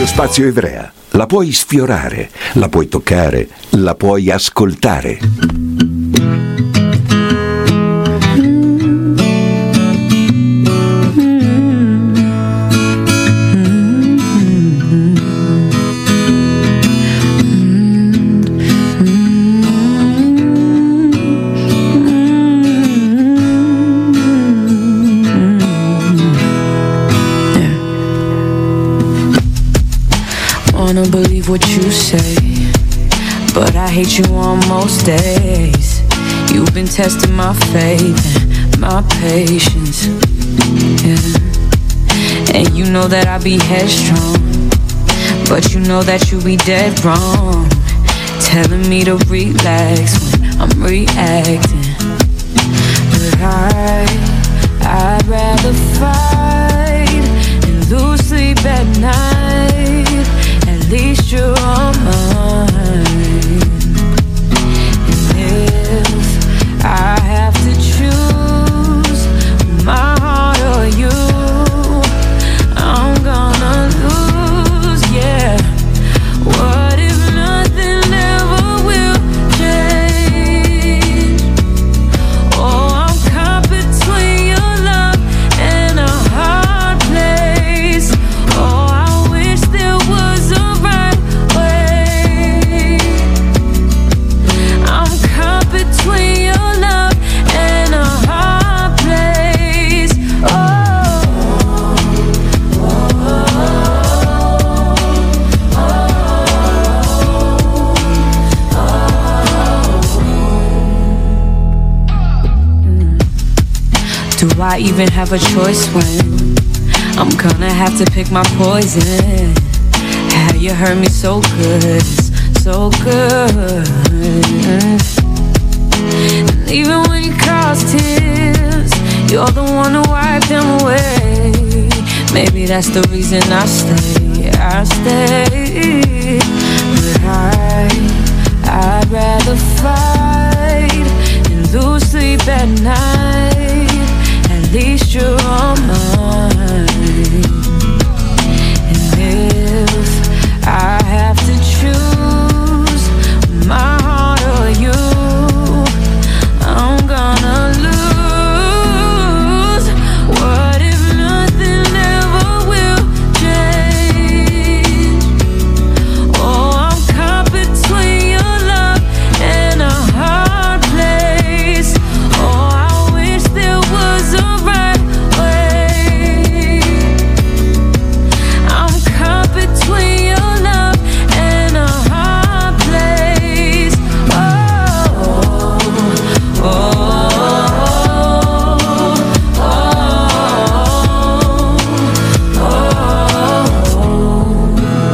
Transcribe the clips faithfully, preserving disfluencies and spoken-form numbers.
Radio Spazio Ivrea. La puoi sfiorare, la puoi toccare, la puoi ascoltare. Wanna believe what you say, but I hate you on most days. You've been testing my faith and my patience, yeah. And you know that I be headstrong, but you know that you be dead wrong, telling me to relax when I'm reacting. But I, I'd rather fight and lose sleep at night. At least you're on mine. And if I have to choose my heart or you, I'm gonna lose, yeah. What if nothing ever will change? Oh, I'm caught between your love and a hard place. Oh, I wish there was a right way. I'm caught between your love and a hard place. Oh, oh, oh, oh. Do I even have a choice when I'm gonna have to pick my poison? How you hurt me so good, so good. And even when you cause tears, you're the one to wipe them away. Maybe that's the reason I stay, I stay. But I, I'd rather fight and lose sleep at night. At least you're on mine. And if I have to choose my heart or you, I'm gonna lose. What if nothing ever will change? Oh, I'm caught between your love and a hard place. Oh, I wish there was a right way. I'm caught between your love and a hard place. Oh, oh, oh, oh.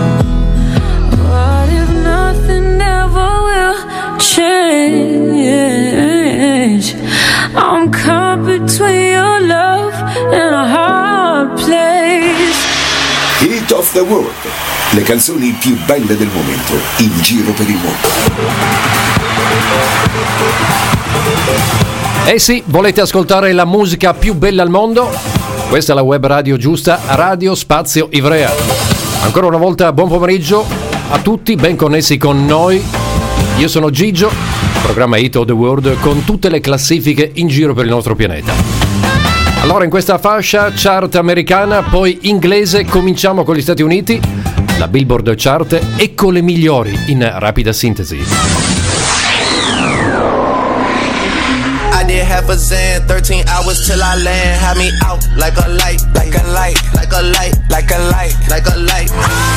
What if nothing ever will change? I'm caught between your love and a hard place. Hit of the World. Le canzoni più belle del momento in giro per il mondo. Eh sì, volete ascoltare la musica più bella al mondo? Questa è la web radio giusta, Radio Spazio Ivrea. Ancora una volta buon pomeriggio a tutti, ben connessi con noi. Io sono Gigio, programma Hit of the World con tutte le classifiche in giro per il nostro pianeta. Allora, in questa fascia chart americana, poi inglese, cominciamo con gli Stati Uniti. La Billboard Chart, ecco le migliori in rapida sintesi. I did half a Zan, thirteen hours till I land. Had me out like a light, like a light, like a light, like a light, like a light.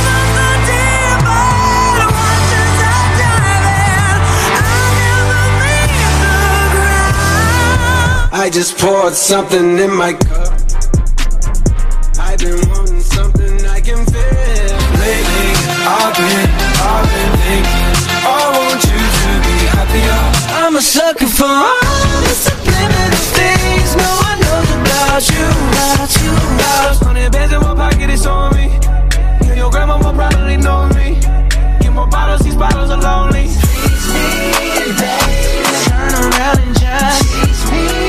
I just poured something in my cup. I've been wanting something I can feel. Lately, I've been, I've been thinking, I want you to be happier. I'm a sucker for all the subliminal things no one knows about you, about you. About hundred bands in my pocket, it's on me. Yeah, your grandma will probably know me. Get more bottles, these bottles are lonely. Tease me, baby. Turn around and just tease me.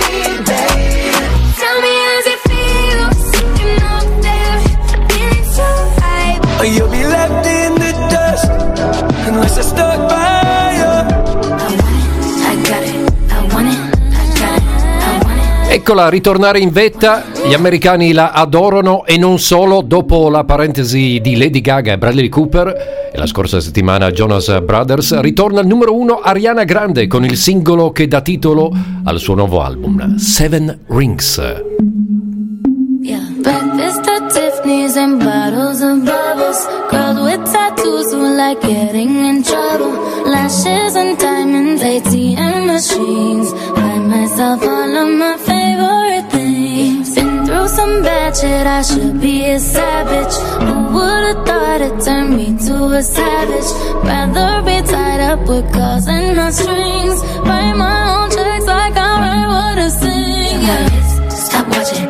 You'll be late. Eccola ritornare in vetta, gli americani la adorano e non solo. Dopo la parentesi di Lady Gaga e Bradley Cooper e la scorsa settimana Jonas Brothers, ritorna al numero uno Ariana Grande con il singolo che dà titolo al suo nuovo album, Seven Rings. Yeah. Breakfast at Tiffany's and bottles of bubbles. Girls with tattoos who like getting in trouble. Lashes and diamonds, A T M machines. Buy myself all of my favorite things. Been through some bad shit, I should be a savage. Who would've thought it turned me to a savage? Rather be tied up with calls and not strings. Write my own checks like I write what I sing. Yeah. Stop watching.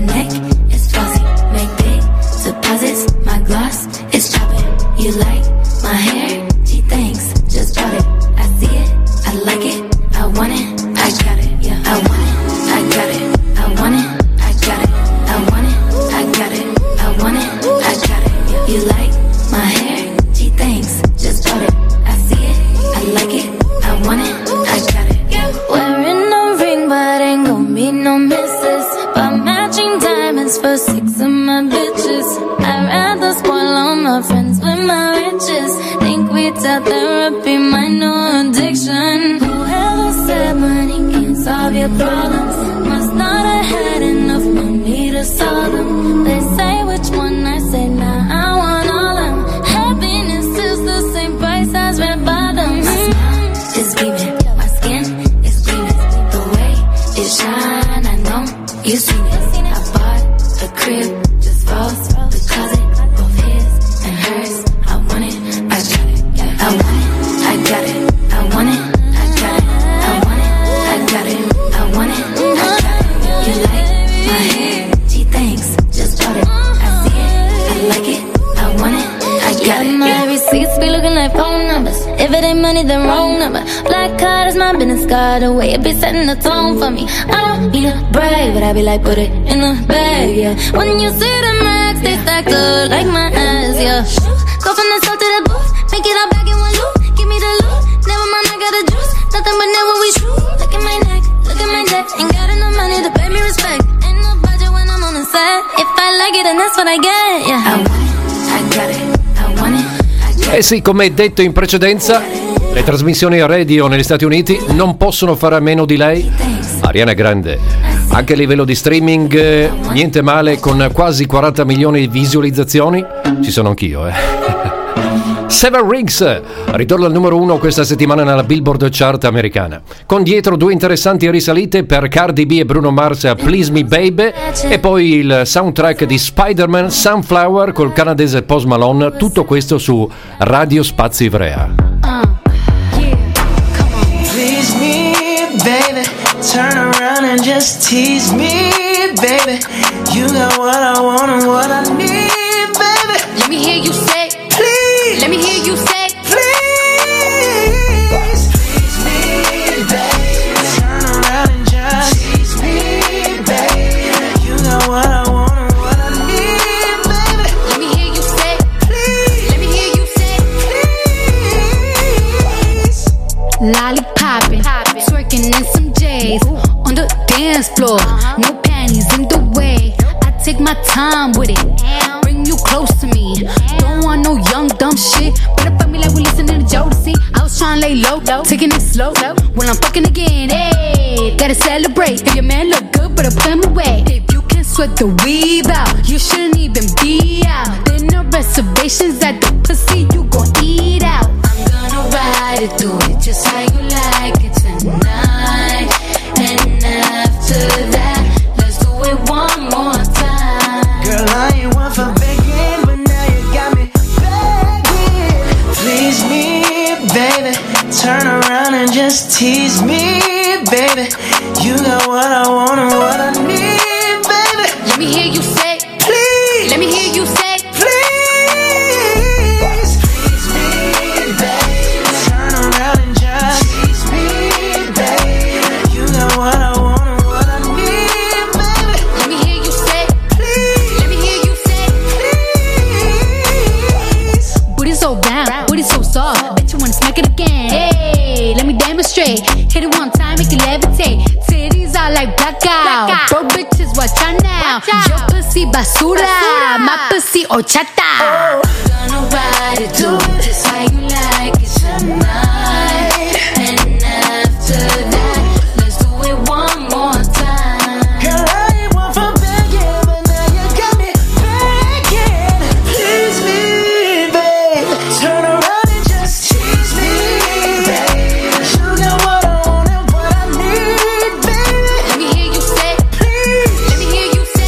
Deposits, my gloss is chopping. You like my hair? She thinks, just bought it. I see it, I like it, I want it, I got it. Yeah, I want it, I got it, I want it, I got it, I want it, I got it, I want it, I got it. Yeah. You like my hair? She thinks, just bought it. I see it, I like it, I want it, I got it. Yeah. Wearing a ring, but ain't gon' be no misses. But matching diamonds for six of my bitches. I'd rather spoil all my friends with my riches. Think retail therapy, my new addiction. Whoever said money can't solve your problems must not have had enough money to solve them. They say which one, I say nah, I want all them. Happiness is the same price as red bottoms. My smile is beaming, my skin is gleaming. The way it shine, I know you seen it. I bought a crib just for us. If it ain't money, then wrong number. Black card is my business card. The way it be setting the tone for me. I don't need a brag, but I be like, put it in the bag, yeah. When you see the max, they stack up like my ass, yeah. Go from the south to the booth, make it all back in one loop. Give me the loot, never mind, I got the juice. Nothing but never we shoot. Look at my neck, look at my neck. Ain't got enough money to pay me respect. Ain't no budget when I'm on the set. If I like it, then that's what I get, yeah. I want it, I got it, I want it. Eh sì, come detto in precedenza, le trasmissioni radio negli Stati Uniti non possono fare a meno di lei, Ariana Grande. Anche a livello di streaming, eh, niente male, con quasi quaranta milioni di visualizzazioni. Ci sono anch'io, eh. Seven Rings ritorna al numero uno questa settimana nella Billboard Chart americana, con dietro due interessanti risalite per Cardi B e Bruno Mars a Please Me Baby, e poi il soundtrack di Spider-Man Sunflower col canadese Post Malone. Tutto questo su Radio Spazio Ivrea. Please me, baby, turn around and just tease me, baby. You got what I want and what I need, baby. Let me hear you say, please. Let me hear you say, please. Please me, baby. Turn around and just tease me, baby. You got what I want and what I need, baby. Let me hear you say, please. Let me hear you say, please. Lollipoppin', twerking in some J's on the dance floor. No panties in the way. I take my time with it. Bring you close to me. Don't want no young dumb shit. Better fuck me like we listening to Jodeci. I was trying to lay low, taking it slow. When I'm fucking again, hey, gotta celebrate. If your man look good, better put him away. If you can sweat the weave out, you shouldn't even be out. There no reservations at the pussy, you gon' eat out. I'm gonna ride it, do it just how you like it tonight. And after that, let's do it one more time. Girl, I ain't one for begging, but now you got me begging. Please me, baby. Turn around and just tease me, baby. You got what I want and what I need, baby. Let me hear you say, please. Let me hear you say, please. Please me, baby. Turn around and just tease me, baby. You got what I want and what I need, baby. Let me hear you say, please. Let me hear you say, please. Booty so round, booty so soft. Bet you wanna smack it again. Hey, let me demonstrate. Hit it one time, make it levitate. Titties out like blackout. watch out now. Your pussy basura, my pussy horchata. Gonna ride it, do it just how you like it tonight. And after that, let's do it one more time. Girl, I ain't one for begging, but now you got me begging. Please me, babe. Turn around and just tease me, babe. You got what I want and what I need, baby. Let me hear you say, Please, let me hear you say,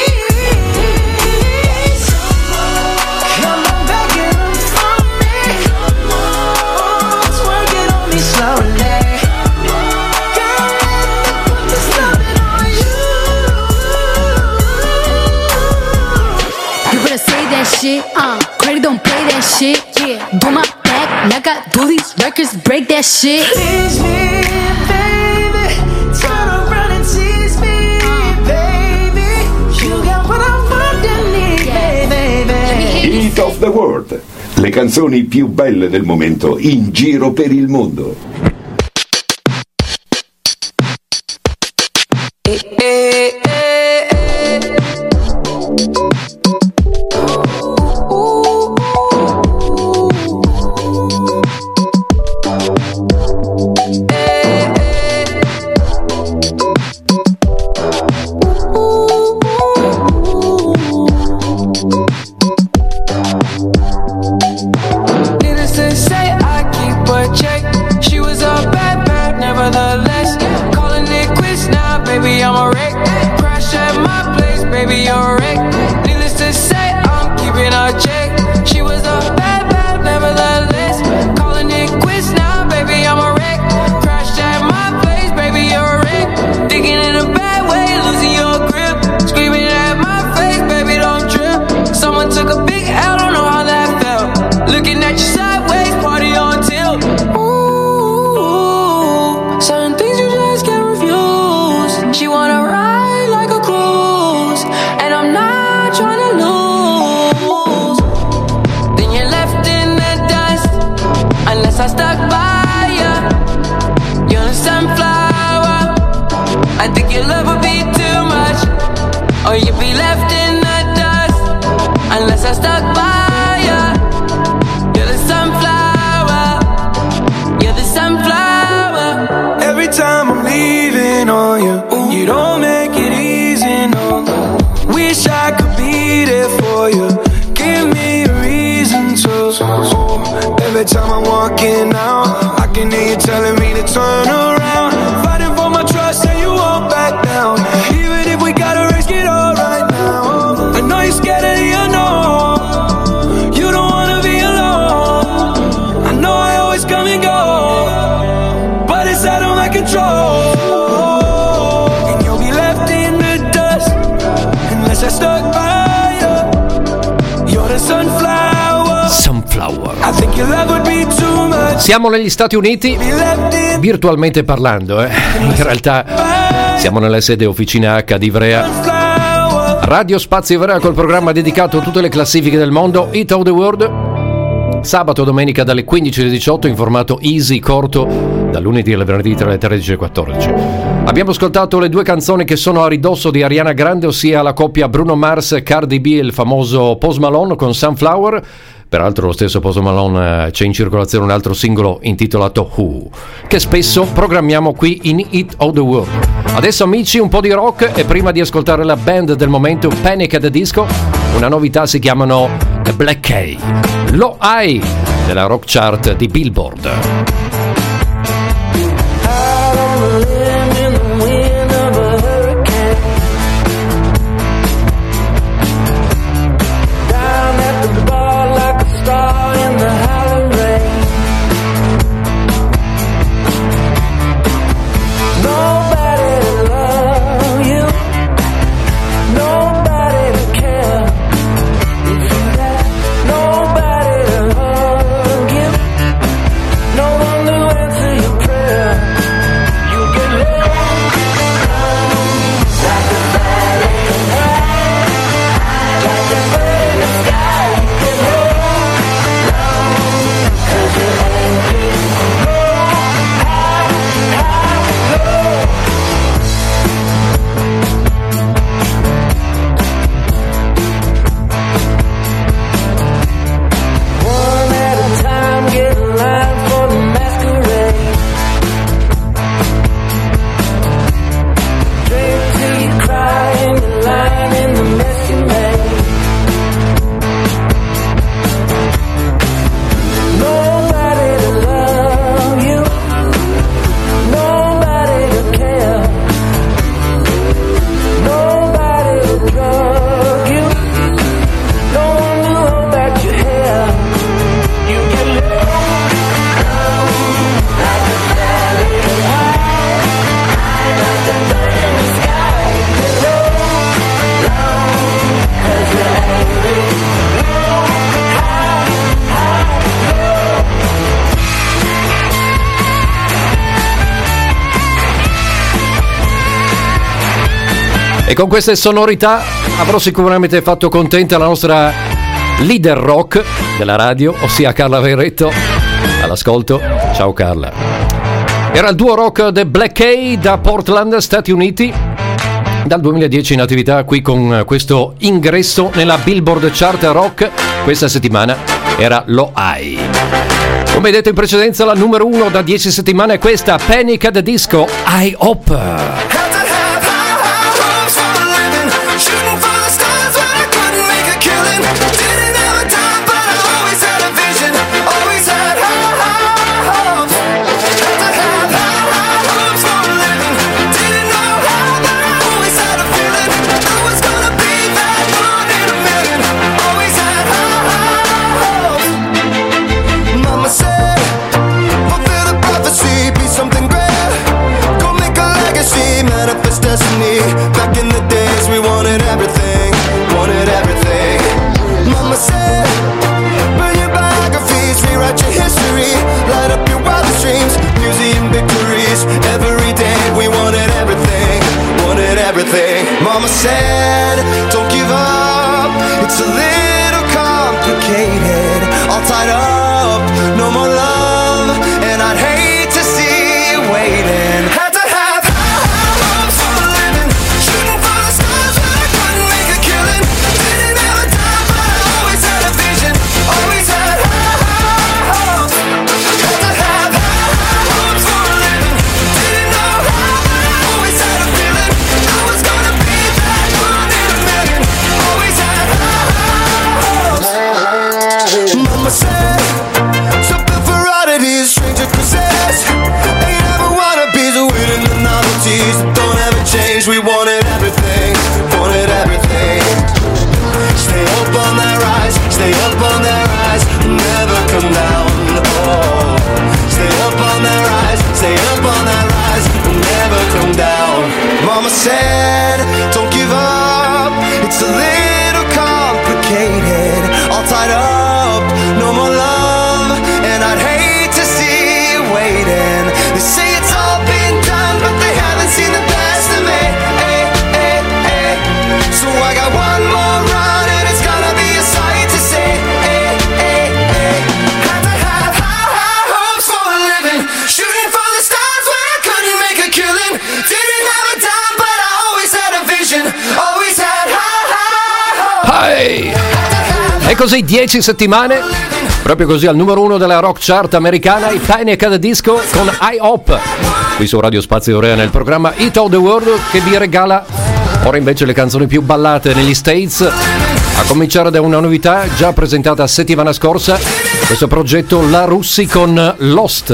please. Come on back and from me. Oh, twerk it on me slowly. Girl, let me put this loving on you. you better say that shit. Uh, credit don't play that shit. Yeah, do my back like I do these records, break that shit. Tease me, baby. Turn around and tease me, baby. You got what I want and need, baby. Hit of the World. Le canzoni più belle del momento in giro per il mondo. Needless to say, I keep a check. She was a bad, bad, nevertheless. Calling it quits now, baby, I'm a wreck. Crash at my place, baby, you're a wreck. Needless to say, I'm keeping a check. She was a bad, bad, nevertheless. Calling it quits now, baby, I'm a wreck. Crash at my place, baby, you're a wreck. Thinking in a bad way, losing your grip. Screaming at my face, baby, don't trip. Someone took a big L, don't know how that felt. Looking at you sideways, party on tilt. Ooh, certain things you just can't refuse. She wanna ride like a cruise, and I'm not trying to lose. Then you're left in the dust, unless I stuck by ya. You're a sunflower. I think your love would be too much, or you'd be left in the dust, unless I stuck by ya. You're the sunflower. You're the sunflower. Every time I'm leaving on you, you don't make it easy, no. Wish I could be there for you. Give me a reason to. Every time I'm walking out, I can hear you telling me to turn around. Fighting for my trust and you won't back down. Even if we gotta risk it all right now. I know you're scared of the unknown. You don't wanna be alone. I know I always come and go, but it's out of my control. And you'll be left in the dust unless I stuck by you. You're the sunflower. Sunflower. I think your love would be too much. Siamo negli Stati Uniti, Be left in virtualmente parlando, eh. In realtà siamo nella sede officina H di Ivrea. flower. Radio Spazio Ivrea col programma dedicato a tutte le classifiche del mondo, Hit of the World. Sabato e domenica dalle quindici alle diciotto in formato easy, corto, dal lunedì al venerdì tra le tredici e le quattordici. Abbiamo ascoltato le due canzoni che sono a ridosso di Ariana Grande, ossia la coppia Bruno Mars e Cardi B e il famoso Post Malone con Sunflower. Peraltro lo stesso Post Malone eh, c'è in circolazione un altro singolo intitolato Who, che spesso programmiamo qui in Hit of the World. Adesso amici un po' di rock e prima di ascoltare la band del momento Panic at the Disco, una novità, si chiamano The Black K. Lo hai nella rock chart di Billboard. No wonder E con queste sonorità avrò sicuramente fatto contenta la nostra leader rock della radio, ossia Carla Verretto. All'ascolto, ciao Carla. Era il duo rock The Black K da Portland, Stati Uniti, dal duemiladieci in attività qui con questo ingresso nella Billboard Chart Rock. Questa settimana era Lo Hai. Come detto in precedenza, la numero uno da dieci settimane è questa, Panic at the Disco, I Hope. Back in the days we wanted everything, wanted everything. Mama said, burn your biographies, rewrite your history, light up your wildest dreams, museum victories. Every day we wanted everything, wanted everything. Mama said, don't give up, it's a little complicated. All tied up, no more love, and I'd hate to see you waiting. Had to have we wanted everything, wanted everything. Stay up on that rise, stay up on that rise, never come down. Oh, stay up on that rise, stay up on that rise, never come down. Mama said, don't give up, it's a little complicated. All tied up, no more love, and I'd hate to see you waiting. They say it's all been done, but they haven't seen the best of me. So I got one more run and it's gonna be a sight to see. Hey, hey, hey. Had to have high, high hopes for a living, shooting for the stars when I couldn't make a killing. Didn't have a dime but I always had a vision, always had high, high hopes. Hey. E così dieci settimane, proprio così al numero uno della rock chart americana, i Panic at the Disco con I Hope, qui su Radio Spazio Ivrea nel programma Hit of the World, che vi regala ora invece le canzoni più ballate negli States, a cominciare da una novità già presentata settimana scorsa, questo progetto La Russi con Lost.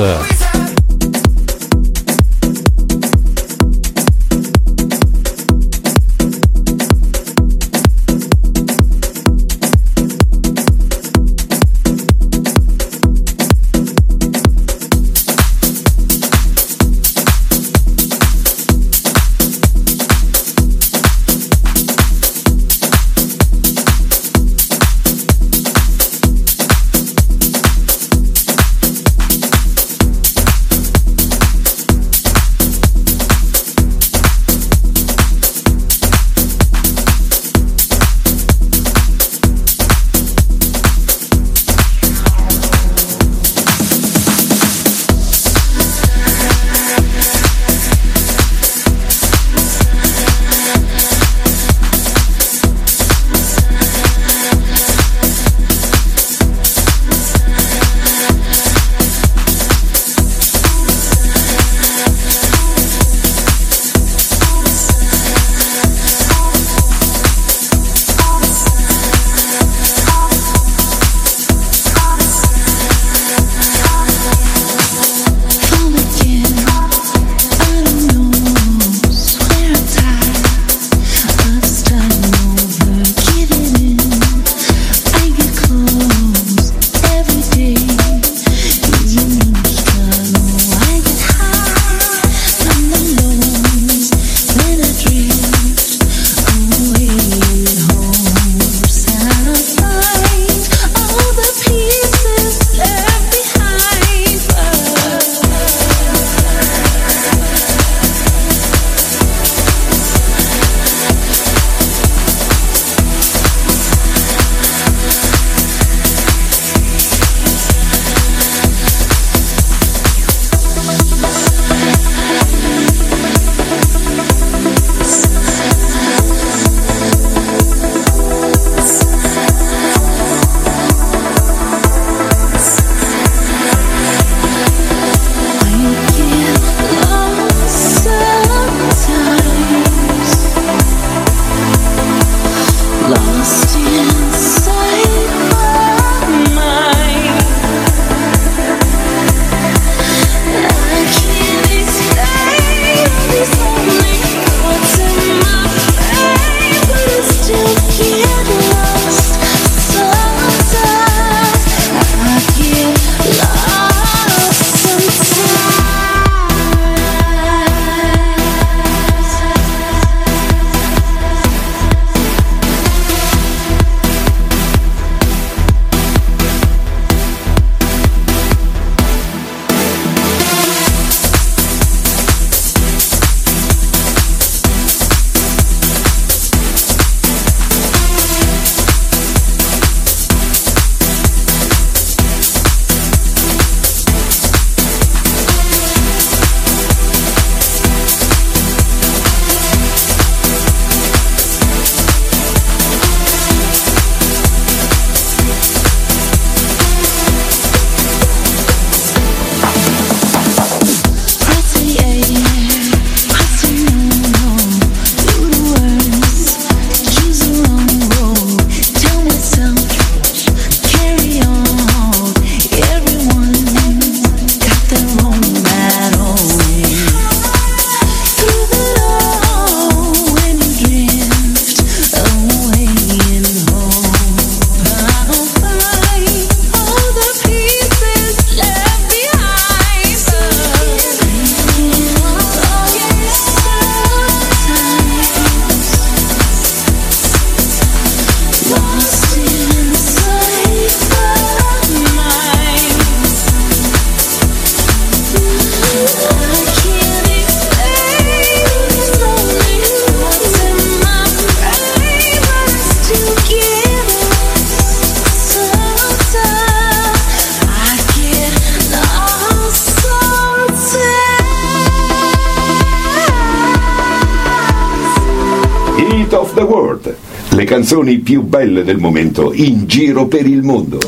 Le canzoni più belle del momento in giro per il mondo.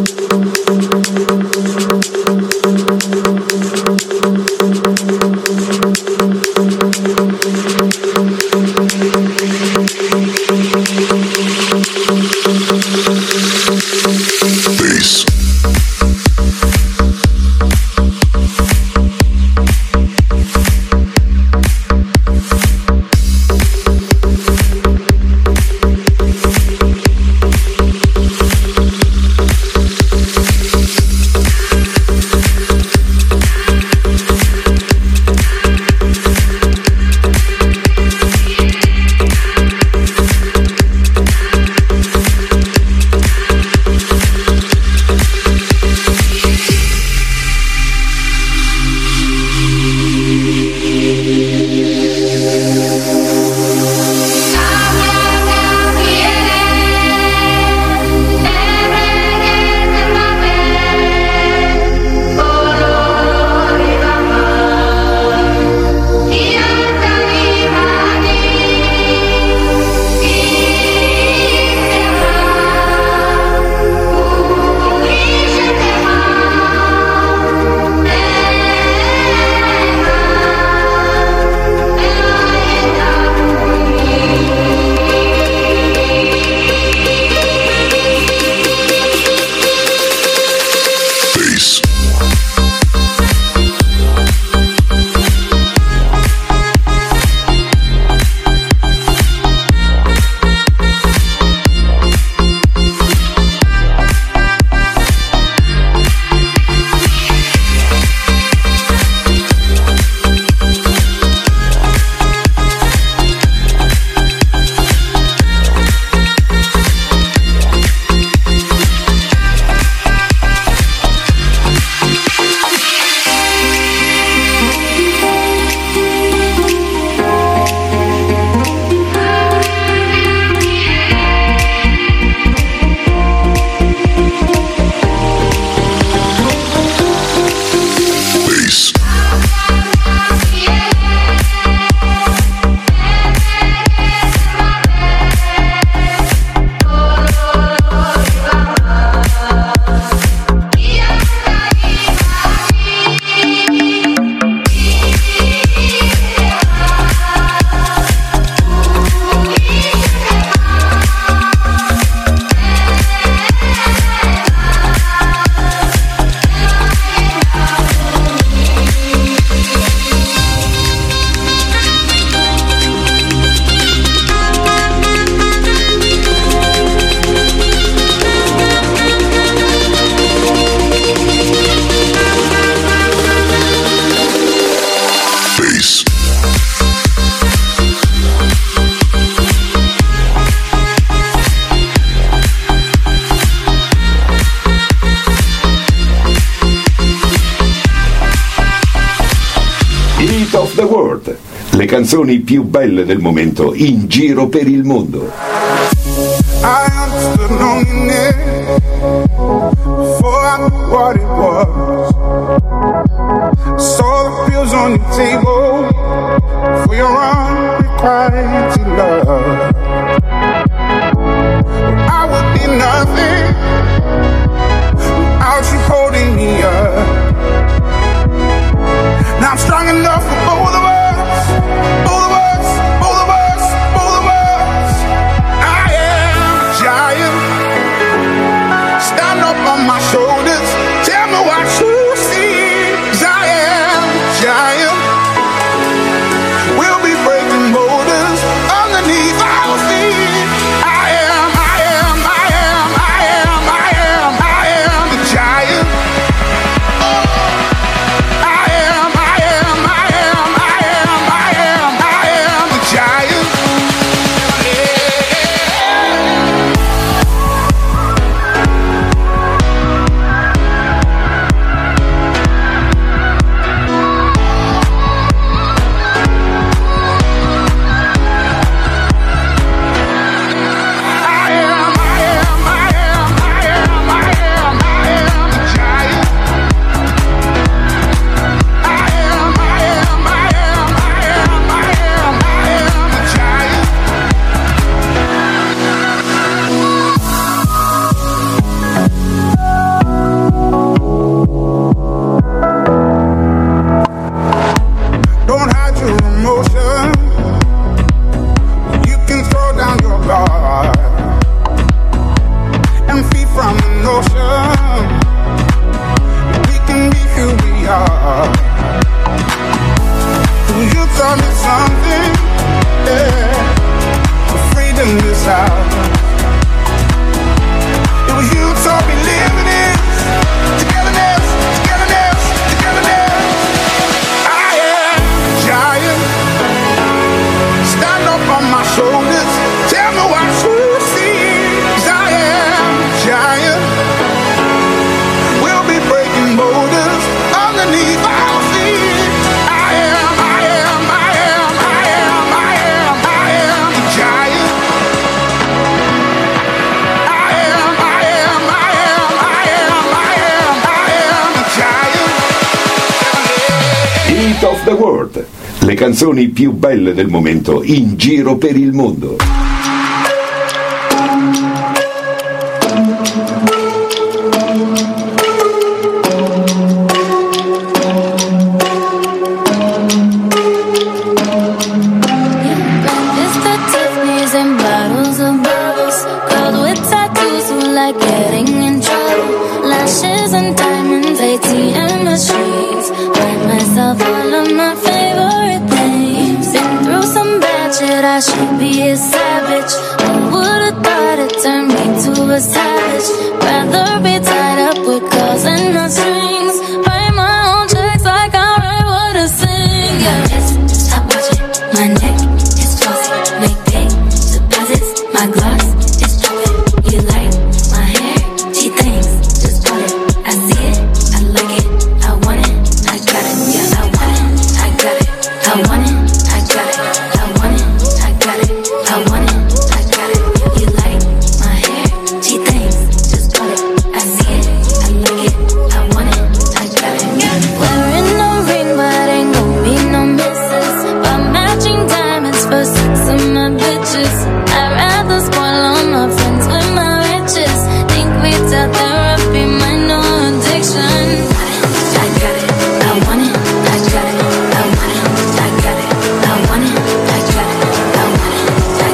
of the World, le canzoni più belle del momento in giro per il mondo. I understood loneliness before I knew what it was. Saw the pills on your table for your unrequited love. I would be nothing without you holding me up. Now I'm strong enough for both of us, both of us, both of us, both of us. I am a giant. Stand up on my shoulders. Tell me of the World, le canzoni più belle del momento in giro per il mondo. I should be a savage. Who would've thought it turned me to a savage? Rather be tied up with calls and not strings. Write my own checks like I write what I sing. Yeah, just stop watching. My neck is flossy. Make big deposits. My gloss is dropping. You like my hair? She thinks just bought it. I see it. I like it. I want it. I got it. Yeah, I want it. I got it. I want it. I got it. I want it. I want it, I got it, you like my hair, she thinks, just bought it, I see it, I like it, I want it, I got it, wearing no ring but ain't gon' be no misses, but matching diamonds for sex of my bitches, I'd rather spoil all my friends with my riches, think retail therapy, my no addiction, I got it, I want it, I got it, I want it, I got it, I want it, I got it, I want it.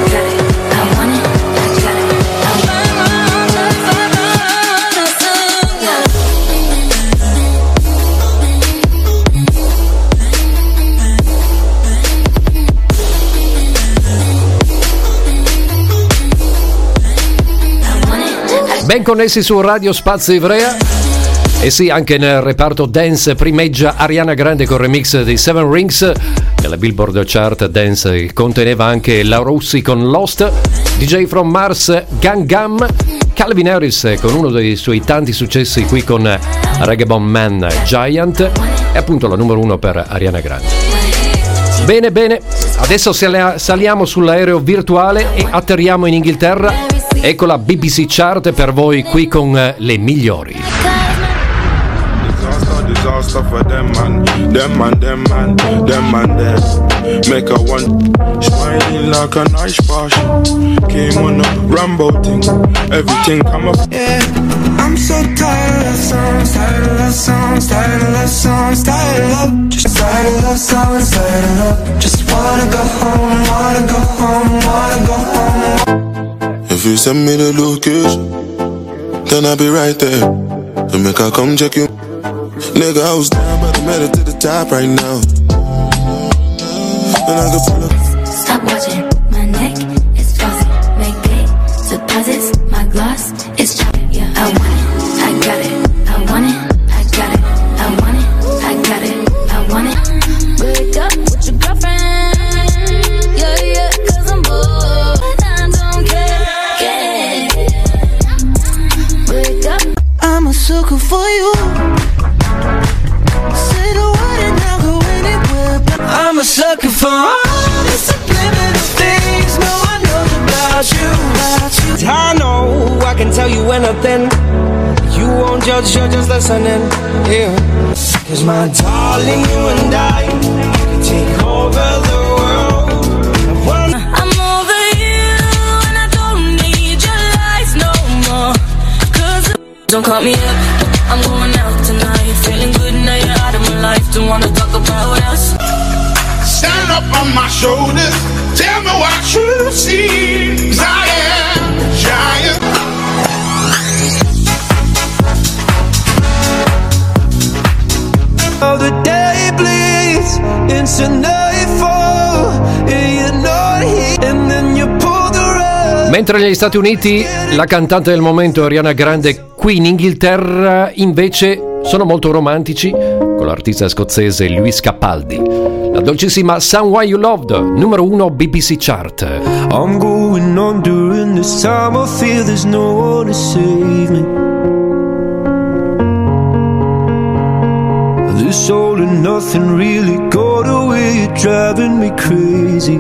Ben connessi su Radio Spazio Ivrea. E sì, anche nel reparto dance primeggia Ariana Grande con remix di Seven Rings. Nella Billboard Chart Dance conteneva anche La Rossi con Lost, D J From Mars Gangnam, Calvin Harris con uno dei suoi tanti successi qui con Reggaeton Man Giant e appunto la numero uno per Ariana Grande. Bene, bene, adesso saliamo sull'aereo virtuale e atterriamo in Inghilterra. Ecco la B B C Chart per voi qui con le migliori. Disaster for them man, them man, them man, them man there. Make a one, smiling like a nice passion. Came on a Rambo thing, everything come up. Yeah, I'm so tired of songs, tired of love songs, tired of love songs, tired of love. Just tired of love songs, tired of love. Just wanna go home, wanna go home, wanna go home. If you send me the location, then I'll be right there. So make I come check you. Nigga, I was down, but I made it to the top right now. And I can pull up. Stop watching, my neck is flossy. Make big deposits, my gloss is chopping. Yeah, I want it, I got it, I want it, I got it, I want it, I got it, I want it. Break up with your girlfriend, yeah, yeah, cause I'm bored, I don't care, yeah. Break up, I'm a sucker for you. I'm a sucker for all the subliminal things no one knows about you, about you. I know I can tell you anything. You won't judge, you're just listening. Yeah. Cause my darling, you and I can take over the world. I'm over you and I don't need your lies no more. Cause don't call me up, I'm going out tonight. Feeling good now you're out of my life. Don't wanna talk about us. Stand up on my shoulders, tell me what you see. 'Cause I am a giant. Oh, the day bleeds into nightfall, and you're not here, and then you pull the rug. Mentre negli Stati Uniti la cantante del momento Ariana Grande, qui in Inghilterra invece sono molto romantici con l'artista scozzese Lewis Capaldi. La dolcissima Someone You Loved, numero uno B B C Chart. I'm going on during this time. I feel there's no one to save me. This all and nothing really got away. You're driving me crazy.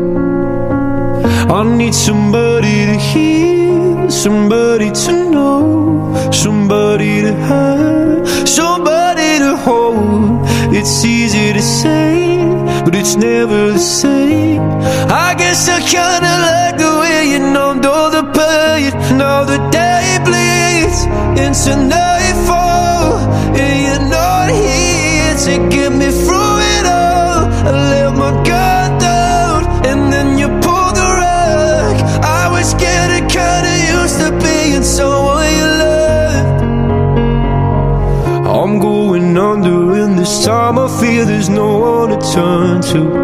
I need somebody to hear, somebody to know, somebody to have, somebody to hold. It's easy to say, but it's never the same. I guess I kinda like the way you numbed all the pain. Now the day bleeds into nightfall, and you're not here to get me through it all. I let my guard down, and then you pulled the rug. I was getting kinda used to being someone you loved. I'm going under, and this time I fear there's no one to turn to.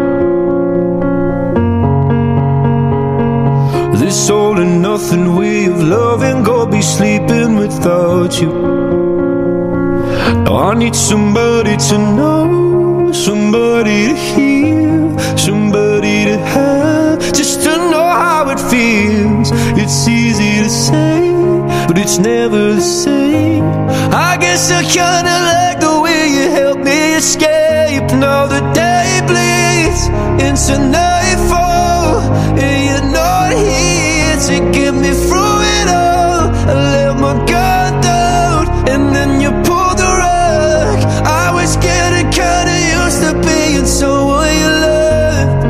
This all and nothing way of loving, go be sleeping without you. Now I need somebody to know, somebody to hear, somebody to have, just to know how it feels. It's easy to say, but it's never the same. I guess I kinda like the way you help me escape. Now the day bleeds into nightfall, and you're not here to get me through it all. I let my guard down, and then you pulled the rug. I was getting kinda used to being someone you loved,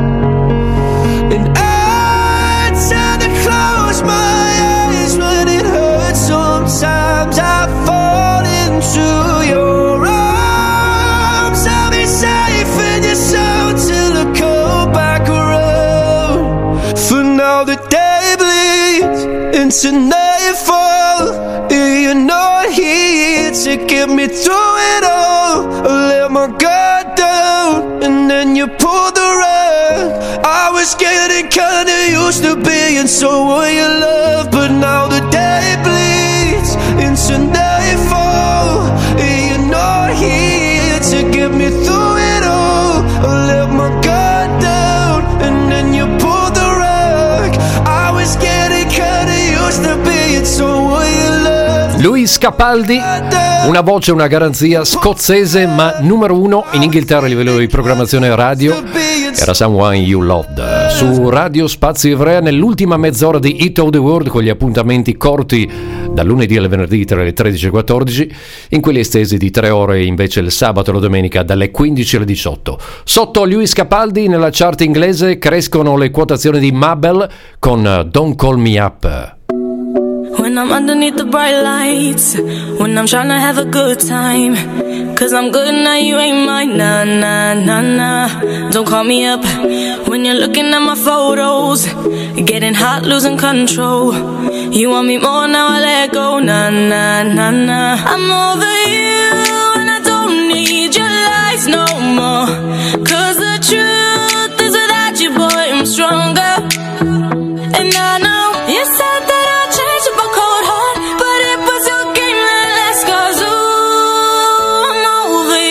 and I tend to close my eyes when it hurts. Sometimes I fall into your arms. I'll be safe in your soul till I come back around. For now the day bleeds into nightfall, and you're not here to get me through it all. I let my guard down, and then you pulled the rug. I was getting kinda used to being someone you love, but now the day bleeds into nightfall, and you're not here to get me through it all. I let my guard down, and then you pulled the rug. I was getting kinda used to being someone you love. Luis Capaldi, una voce, una garanzia, scozzese ma numero uno in Inghilterra a livello di programmazione radio. Era Someone You Loved su Radio Spazio Ivrea nell'ultima mezz'ora di Hit of the World, con gli appuntamenti corti dal lunedì al venerdì tra le tredici e quattordici, in quelli estesi di tre ore invece il sabato e la domenica dalle quindici alle diciotto. Sotto Luis Capaldi nella chart inglese crescono le quotazioni di Mabel con Don't Call Me Up. When I'm underneath the bright lights, when I'm trying to have a good time, cause I'm good now, you ain't mine, nah, nah, nah, nah. Don't call me up when you're looking at my photos, getting hot, losing control. You want me more, now I let go, nah, nah, nah, nah. I'm over you and I don't need your lies no more, cause the truth is without you, boy, I'm stronger. And I know you said that I'd change up a cold heart, but it was your game that last, cause ooh, I'm over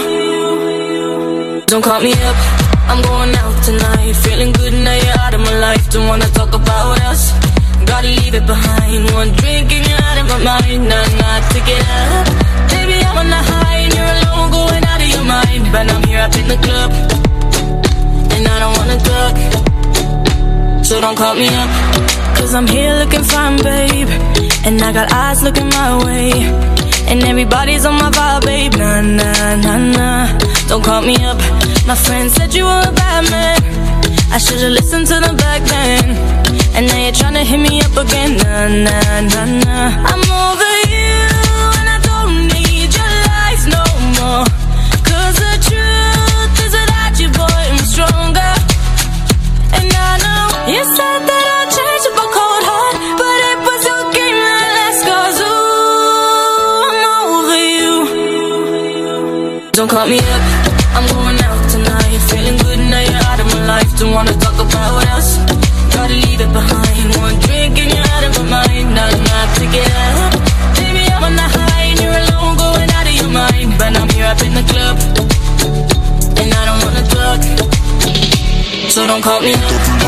you. Don't call me up, I'm going out tonight, feeling good now you're out of my life. Don't wanna talk about us, gotta leave it behind. One drink and you're out of my mind, nah, nah, take it up. Baby, I'm on the high and you're alone, going out of your mind. But I'm here up in the club, and I don't wanna talk, so don't call me up, cause I'm here looking fine, babe, and I got eyes looking my way, and everybody's on my vibe, babe, nah, nah, nah, nah. Don't call me up, my friend said you were a bad man, I should've listened to them back then, and now you're tryna hit me up again, nah, nah, nah, nah. I'm over you, and I don't need your lies no more, cause the truth is without you, boy, I'm stronger. And I know you said that I'd change up a cold heart, but it was your game that last, cause ooh, I'm over you. Don't call me up, I'm going out tonight, feeling good now you're out of my life. Don't wanna talk about us, gotta leave it behind. One drink and you're out of my mind, nah, nah, pick it up. Baby, I'm on the high and you're alone, going out of your mind. But I'm here up in the club, and I don't wanna talk, so don't call me up.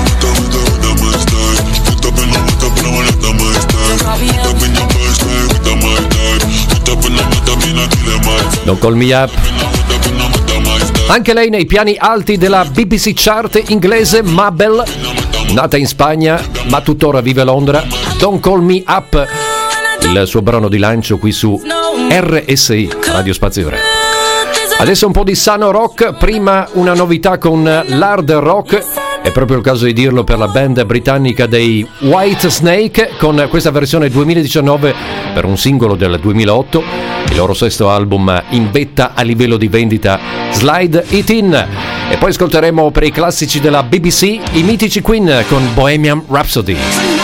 Don't Call Me Up. Anche lei nei piani alti della B B C chart inglese, Mabel, nata in Spagna ma tuttora vive a Londra. Don't Call Me Up, il suo brano di lancio qui su R S I, Radio Spazio Ivrea. Adesso un po' di sano rock, prima una novità con l'hard rock, è proprio il caso di dirlo per la band britannica dei White Snake, con questa versione duemiladiciannove per un singolo del duemilaotto, il loro sesto album in vetta a livello di vendita, Slide It In. E poi ascolteremo per i classici della B B C i mitici Queen con Bohemian Rhapsody.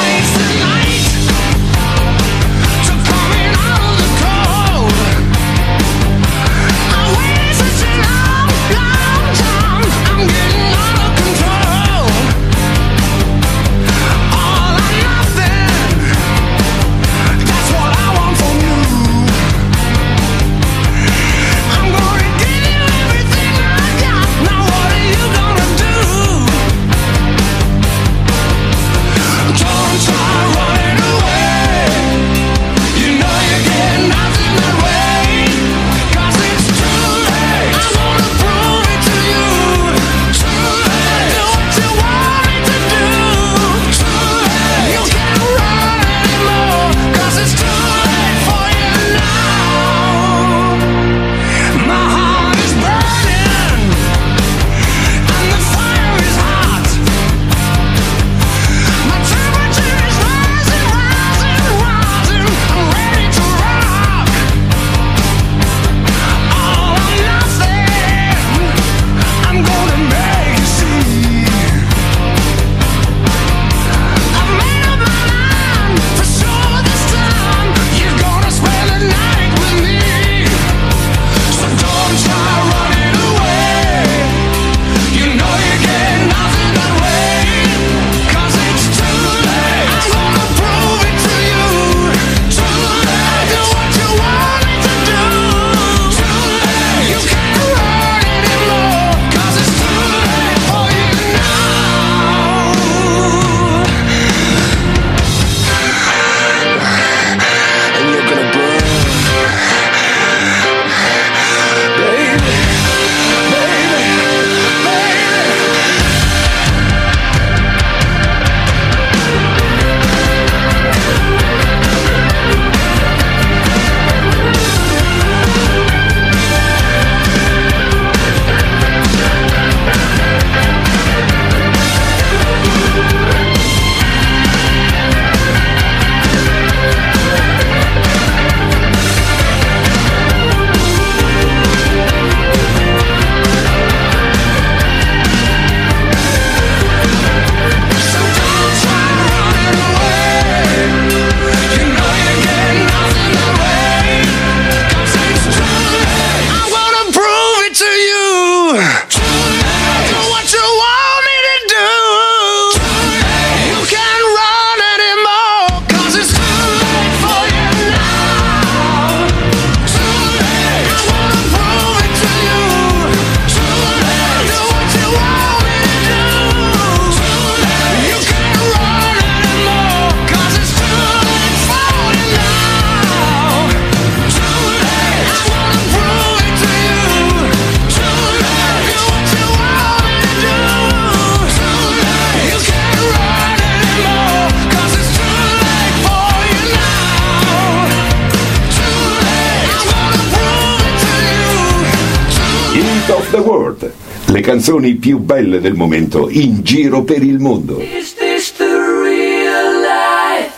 The World, le canzoni più belle del momento in giro per il mondo. Is this the real life?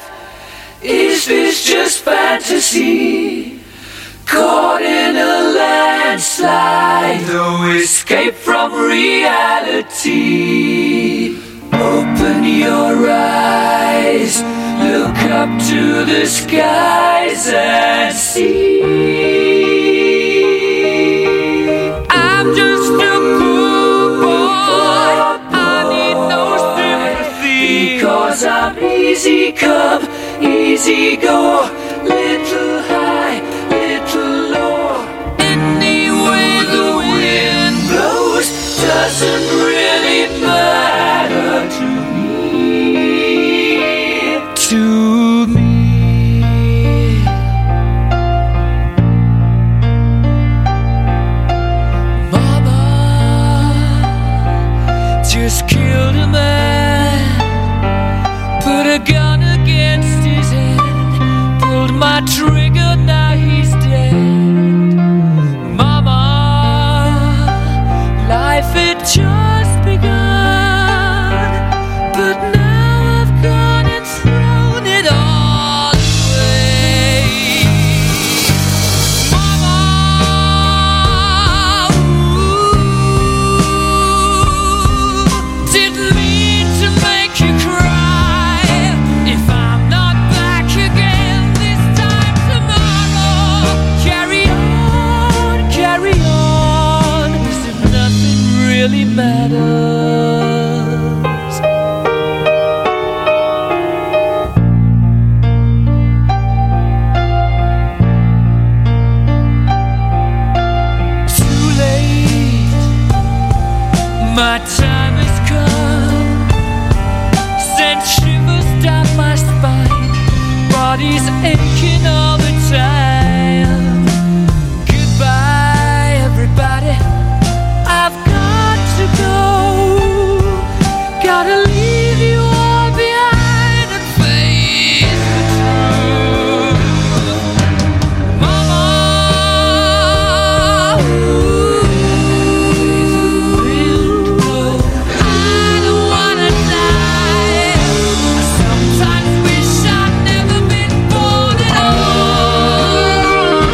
Is this just fantasy? Caught in a landslide, no escape from reality. Open your eyes, look up to the skies and see. I'm just a poor boy, I need no sympathy, because I'm easy come, easy go, little high, little low. Any way the wind blows doesn't really matter to me, to me. Just killed a man, put a gun against his head, pulled time has come. Sent shivers down my spine. Body's aching all the time. Goodbye, everybody. I've got to go. Gotta leave you all behind and face the truth. Mama, ooh, I don't wanna die. I sometimes wish I'd never been born at all.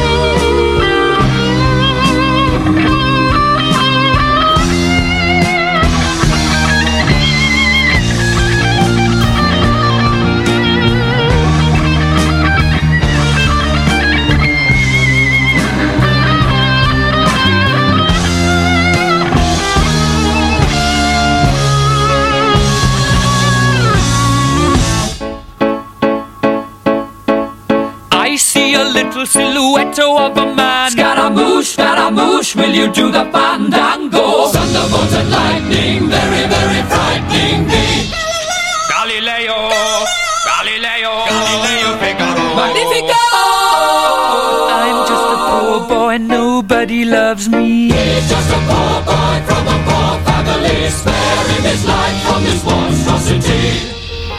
I see a little silhouette of a man. Scaramouche, Scaramouche, will you do the fandango? Thunderbolt and lightning, very, very frightening me. Galileo, Galileo, Galileo Figaro. Magnifico! I'm just a poor boy, nobody loves me. He's just a poor boy from a poor family, sparing his life from this monstrosity.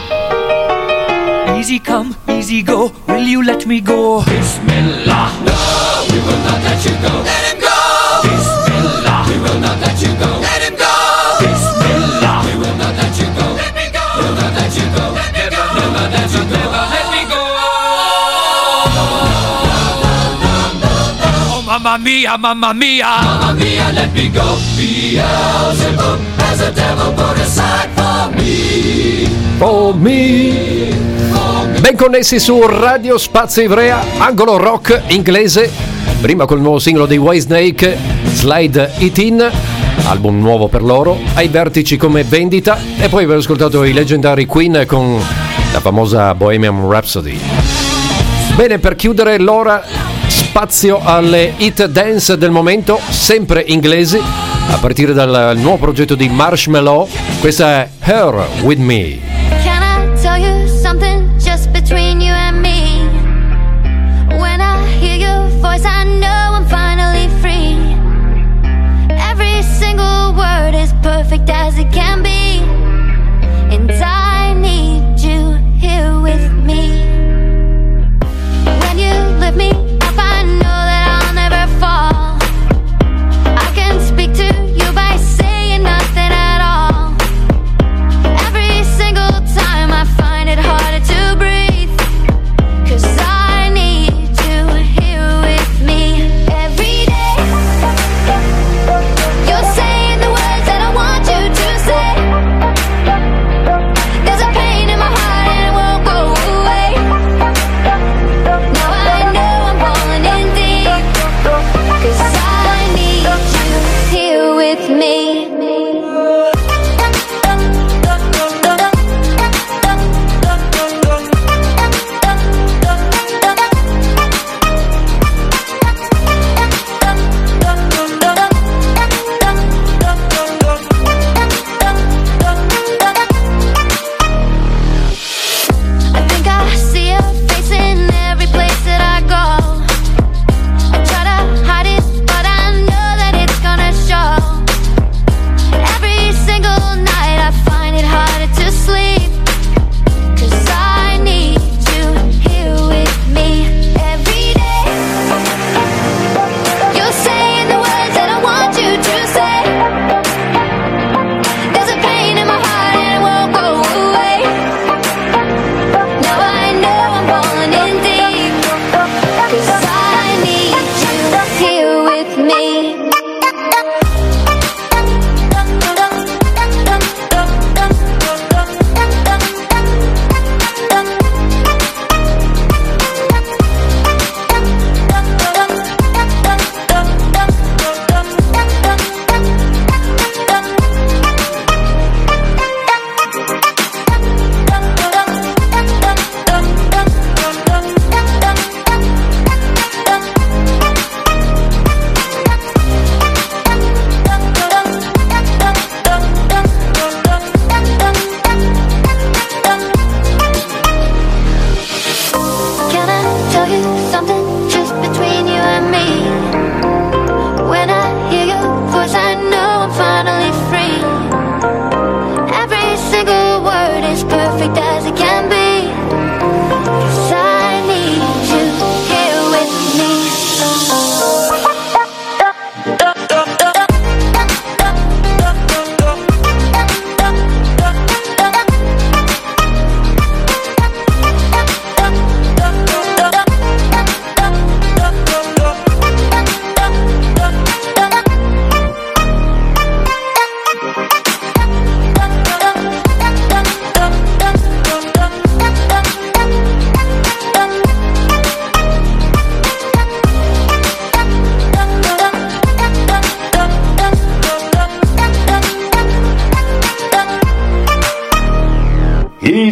Easy come, easy go, will you let me go? Bismillah, no, we will not let you go. Let him go! Bismillah, we will not let you go. Let him go! Bismillah, we will not let you go. Let me go! We'll not let you go. Let me go! Never let you go. Never let me go. Oh, mamma mia, mamma mia. Mamma mia, let me go. Beelzebub has a devil put aside for me. For me. Ben connessi su Radio Spazio Ivrea, angolo rock inglese, prima col nuovo singolo dei Whitesnake, Slide It In, album nuovo per loro, ai vertici come vendita, e poi aver ascoltato i leggendari Queen con la famosa Bohemian Rhapsody. Bene, per chiudere l'ora, spazio alle hit dance del momento, sempre inglesi, a partire dal nuovo progetto di Marshmello, questa è Her With Me. Can I tell you something just between you and me? When I hear your voice, I know I'm finally free. Every single word is perfect as it can be, and I need you here with me. When you lift me up, I know that I'll never fall. I can speak to you by saying nothing at all. Every single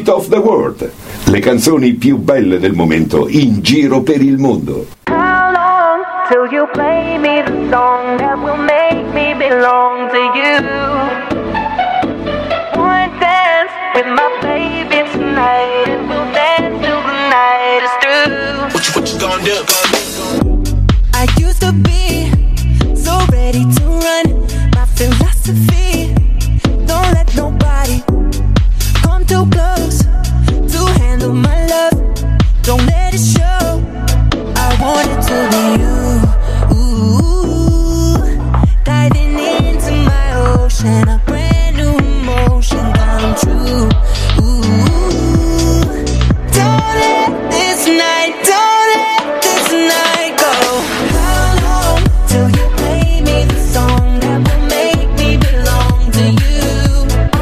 Hit of the World, le canzoni più belle del momento in giro per il mondo. How long till you play me the song that will make me belong to you? One dance with my baby tonight, and we'll dance till the night is through. What you, what you gonna do? I used to be so ready to run. My philosophy, don't let nobody come too close to handle my love. Don't let it show. I want it to be you. Ooh, diving into my ocean, a brand new emotion come true. Ooh, don't let this night, don't let this night go. How long till you play me the song that will make me belong to you?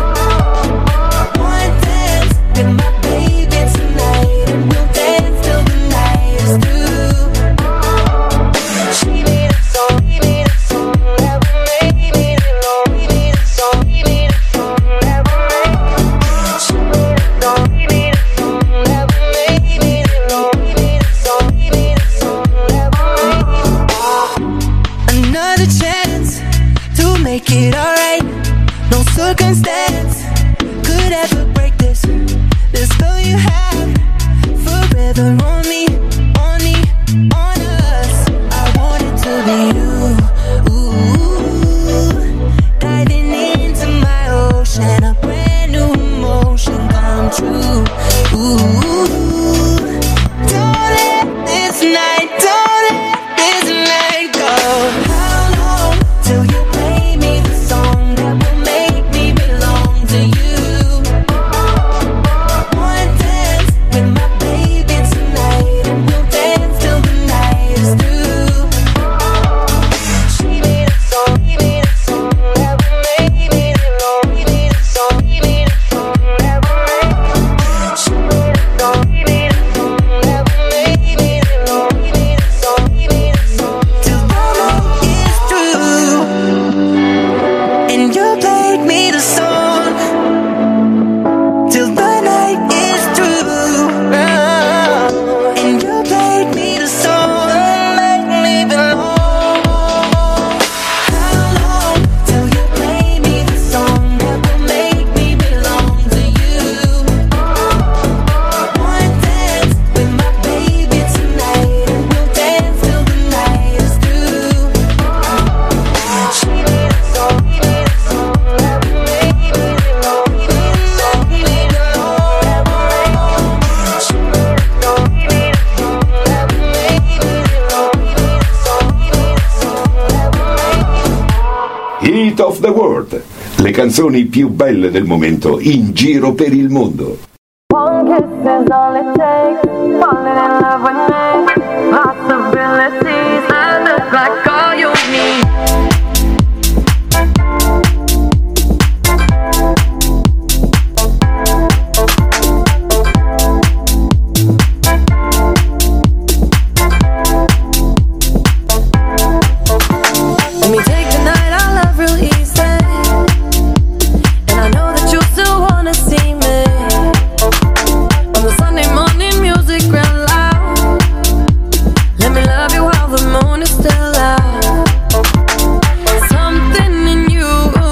One dance with my baby tonight, and we'll dance till the night is through. She made a song, he made a song that will make me belong. He made a song, he made a song that will make me. She made a song, he made a song that will make me belong. He made a song, he made a song that will make me. Another chance to make it alright. No circumstance could ever break this. This spell you have forever on me, on me, on us. I want it to be you. Ooh, diving into my ocean, a brand new emotion come true. Ooh, don't let this night, don't let this night go. How long till you play me the song that will make me belong to you? One dance with my baby tonight, and we'll dance till the night is through. She made a song, he made a song that will make me belong. He made a song, he made a song that will make me. She made a song, he made a song that will make me belong. He made a song, he made a song till the night is through. And you played me the song till the night is through. And you played me the song that make me belong. How long till you play me the song that will make me belong to you? One dance with my baby tonight, and we'll dance till the night is through. She made a song, he made a song that will make me belong. He made a song, he made a song that will make me. She made a song, he made a song that will make me belong. He made a song, he made a song that will make me. Hit of the World, le canzoni più belle del momento in giro per il mondo. One kiss is all it takes. Falling in love with me. Possibilities. I look like all you need. Let me take the night, I love real easy. And I know that you still wanna see me. On the Sunday morning music real loud. Let me love you while the moon is still out. Something in you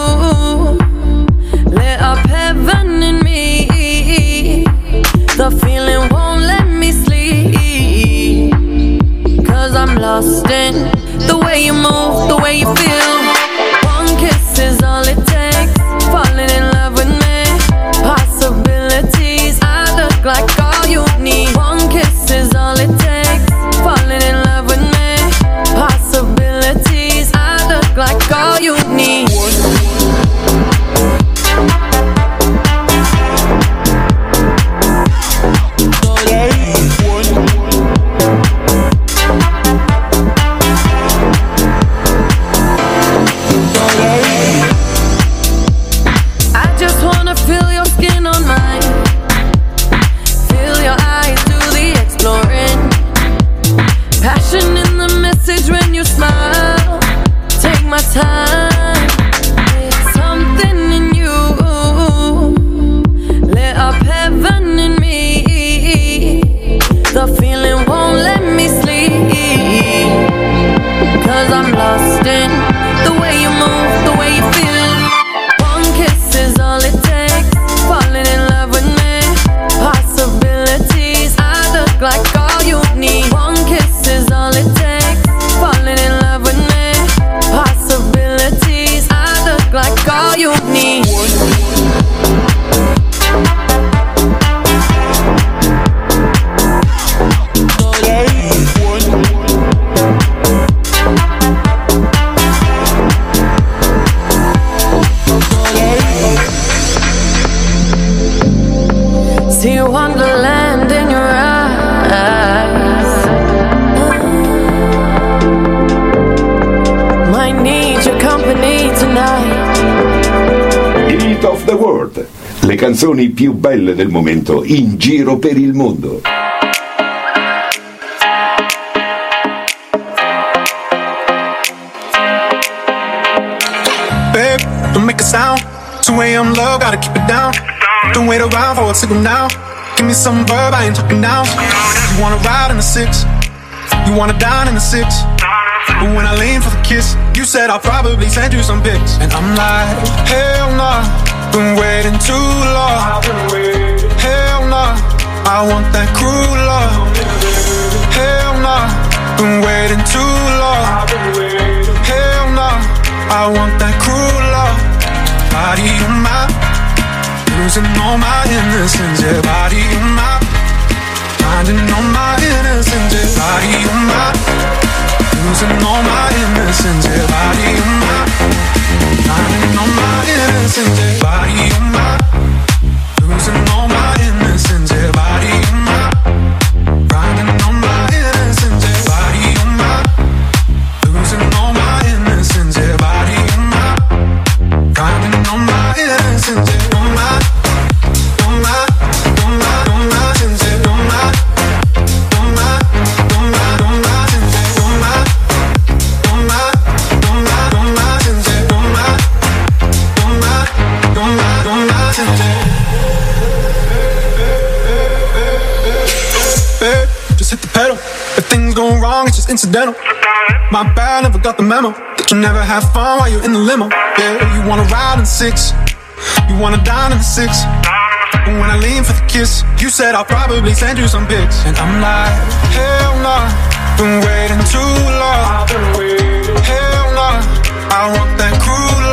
lit up heaven in me. The feeling won't let me sleep. Cause I'm lost in the way you move, the way you feel. One kiss is all it takes. Falling in love with me. Possibilities. I look like all you need. One kiss is all it takes. Falling in love with me. Possibilities. I look like all you need. I just wanna feel your skin on mine. Feel your eyes do the exploring. Passion in the message when you smile. Take my time. Something in you lit up heaven night. Hit of the World, le canzoni più belle del momento in giro per il mondo. Babe, don't make a sound. two a.m. love, gotta keep it down. Don't wait around for a signal now. Give me some verb, I ain't talking now. You wanna ride in the six, you wanna dine in the six. But when I lean for the kiss, you said I'll probably send you some pics. And I'm like, hell nah, been waiting too long. Hell nah, I want that cruel love. Hell nah, been waiting too long. Hell nah, I want that cruel love. Body on my, losing all my innocence. Yeah, body on my, finding all my innocence. Yeah, body on my, losing all my innocence. Yeah, body on my, finding all my innocence. Yeah, body on my, losing all my innocence. Yeah, body on my, finding all my innocence. Yeah, body on my, losing all my innocence. Yeah, body on my, finding all my innocence. Yeah, on my, on my, on my, on my innocence. Yeah, on my, on my, on my, on my innocence. On my, on my, on my, on my innocence. On my, on my, on my, on my innocence. Babe, just hit the pedal. If things go wrong, it's just incidental. My bad, never got the memo that you never have fun while you're in the limo. Yeah, you wanna ride in six, you wanna dine in the six. But when I lean for the kiss, you said I'll probably send you some pics. And I'm like, hell nah, been waiting too long. Hell nah, I want that cruel